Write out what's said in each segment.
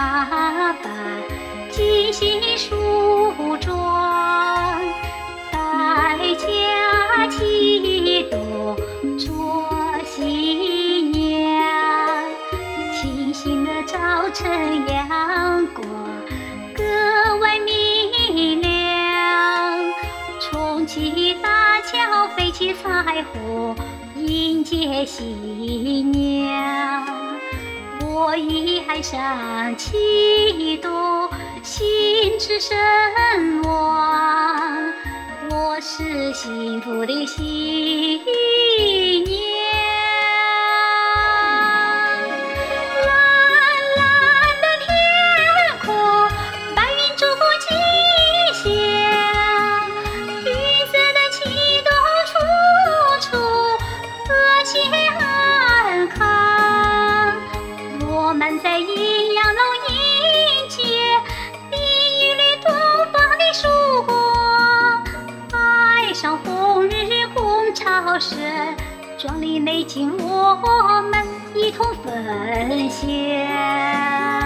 打扮，精心梳妆，待佳期多做新娘。清新的早晨阳光格外明亮，重启大桥飞起彩虹迎接新娘。我已爱上七朵，心驰神往，我是幸福的新娘。蓝蓝的天空，白云祝福吉祥，绿色的旗朵处处和谐安康。我们在阴阳楼迎接第一缕东方的曙光，爱上红日共潮生，壮丽美景我们一同分享。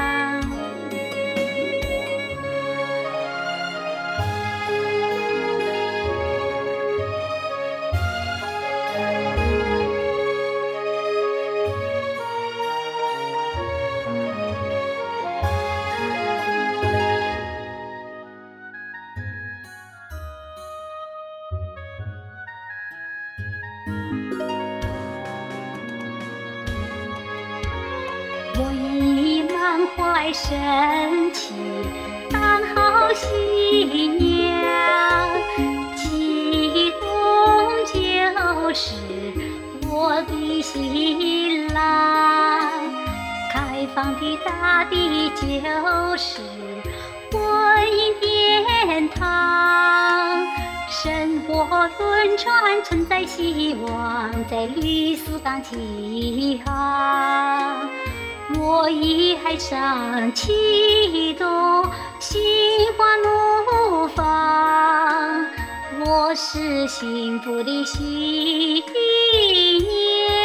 我已满怀深情当好新娘，激动就是我的新郎，开放的大地就是婚姻殿堂，生活轮转存在希望，在绿丝钢起航。我已爱上七朵心花怒放，我是幸福的新娘。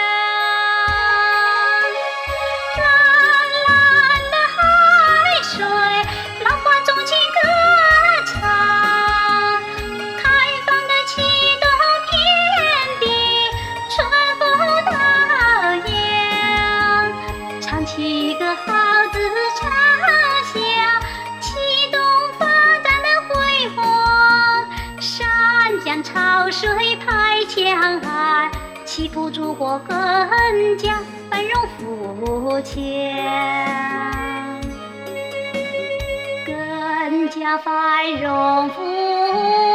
蓝蓝的海水，浪花纵情歌唱，开放的启动天地，春风荡漾，唱起个好字唱响，启动发展的辉煌。山江潮水排江岸，祈福祖国更加繁荣富强，更加繁荣富强。